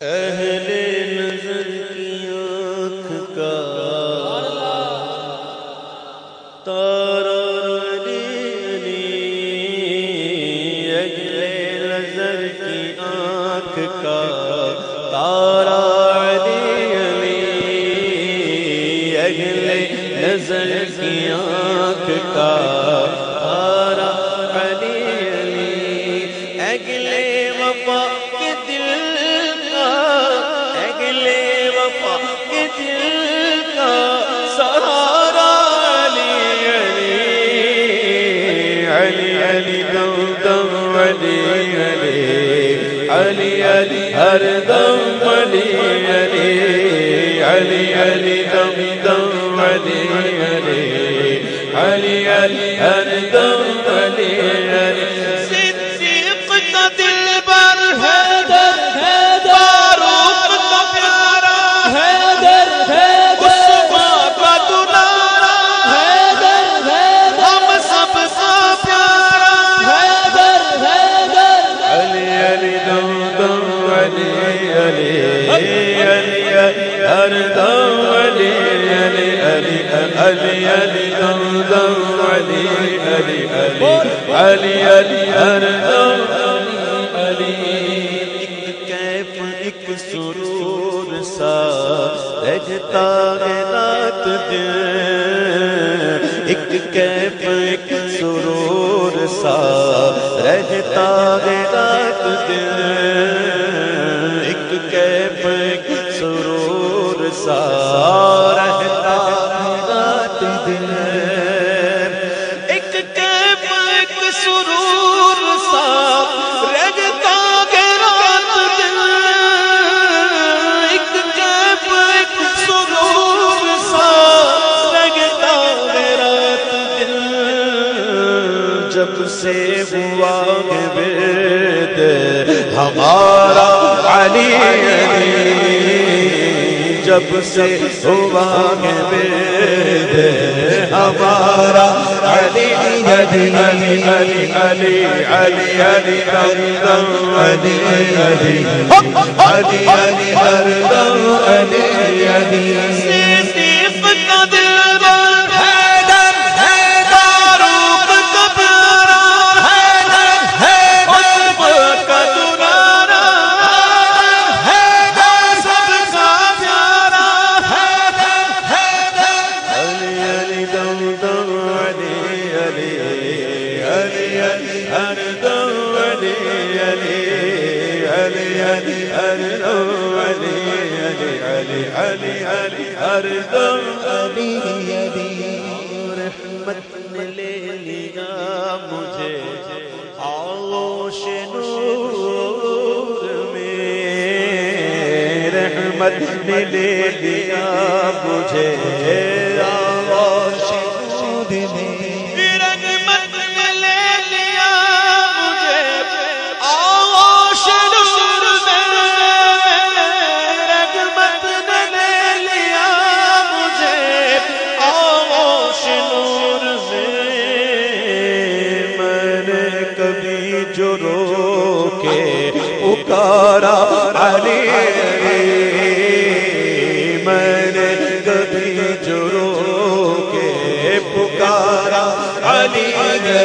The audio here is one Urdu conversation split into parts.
اہل نظر کی آنکھ کا تارا علی، اہل نظر کی آنکھ کا تارا علی، اہل نظر کی آنکھ کا تارا علی، اہل وفا کے دل کا، اہل وفا کے دل کا سہارا علی علی علی علی دم دم علی علی علی علی ہر دم علی علی علی علی دم دم علی علی علی علی ہر دم علی علی صدیق کا دل بر حیدر فاروق کا پیارا حیدر عثمان کا دلارا حیدر ہم سب کا پیارا حیدر علی علی دم دم علی علی علی ہر دم علی علی علی علی علی دم دم علی علی علی علی ہر دم علی ایک کیف ایک سرور سا رہتا ہے رات دن، ایک کیف ایک سرور سا رہتا ہے رات دن، ایک کیف ایک سرور سا رہتا ہے رات دن، ایک کیف ایک سرور سا رہتا ہے رات دن، ایک کیف ایک سرور سا رہتا ہے رات دن، جب سے ہوا ہے ورد ہمارا علی علی، جب سے ہوا ہے ورد ہمارا علی علی علی علی علی علی علی دم دم علی علی علی علی ہر دم علی علی صدیق کا دل بر حیدر فاروق کا پیارا حیدر عثمان کا دلارا حیدر سب کا پیارا حیدر علی علی دم دم علی علی علی علی ہر دم علی علی علی علی ہر دم علی علی علی علی علی ہر دم علی علی رحمت نے لے لیا مجھے آغوش نور میں، رحمت نے لے لیا مجھے آغوش نور میں، رحمت نے لے لیا مجھے آغوش نور میں، رحمت نے لے لیا مجھے آغوش نور میں، میں نے کبھی جو رو کے پکارا علی علی، میں نے کبھی جو رو کے پکارا علی علی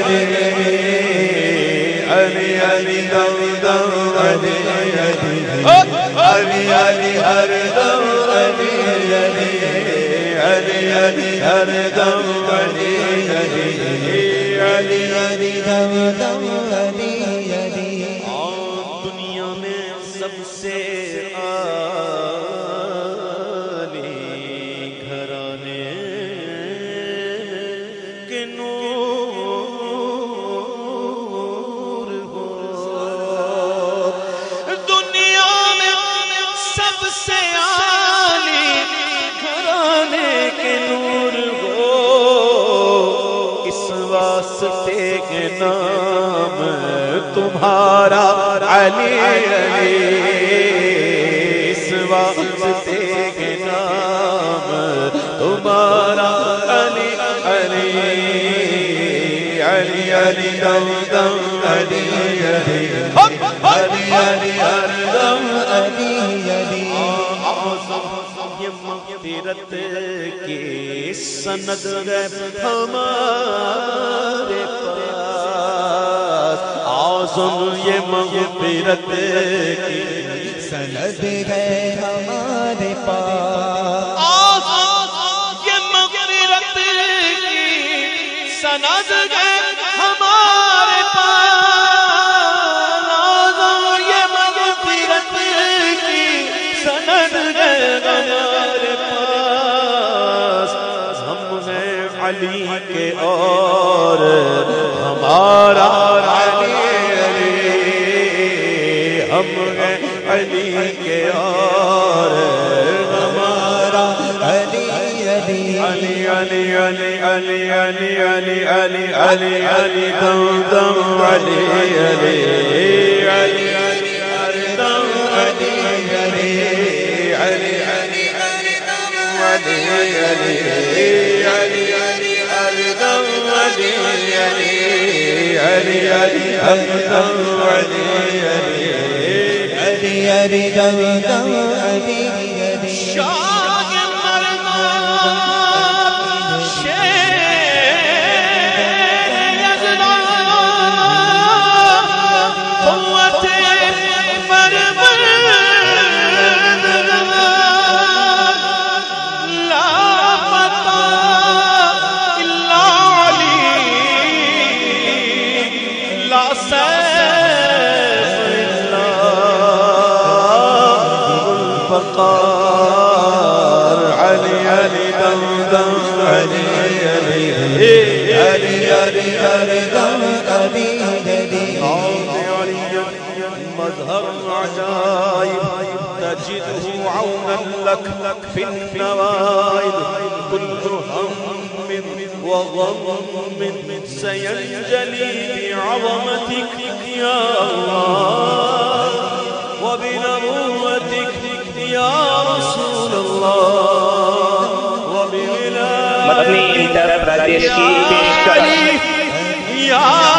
علی علی دم دم علی علی علی علی ہر دم علی علی علی علی ہر دم علی علی علی علی دم دم علی علی دنیا میں سب سے عالی گھرانے کے نور ہو، دنیا میں سب سے عالی گھرانے کے نور ہو، اس واسطے کے نام تمہارا علی علی، اس واسطے کے نام تمہارا علی علی علی علی دم دم علی علی علی علی ہر دم علی یہ مغفرت کی سند ہے ہمارے پاس، اعظم یہ مغفرت کی سند ہے ہمارے پاس، اعظم یہ مغفرت کی سند ہے ہمارے پاس، اعظم یہ مغفرت کی سند ہے ہمارے پاس، ہم ہیں علی کے اور ہمارا علی علی، ہم ہیں علی کے اور ہمارا علی علی علی علی علی علی علی علی علی علی علی دم دم علی علی علی علی دم علی علی علی علی دم علی علی علی علی دم علی علی علی علی دم علی علی علی علی دم دم علی علی شاہ مردان شیر یزدان قوت مرمر لا پتا الا علی لا سیف الا الفقار علی علی دم دم علی علی علی علی علی دم علی علی مظهر عجائب تجده عونا لك في النوائب، كل هم وغم سينجلي بعظمتك يا الله وبنبوتك يا رسول الله وبولایتك مدنی انٹرپرائز کی پیشکش یا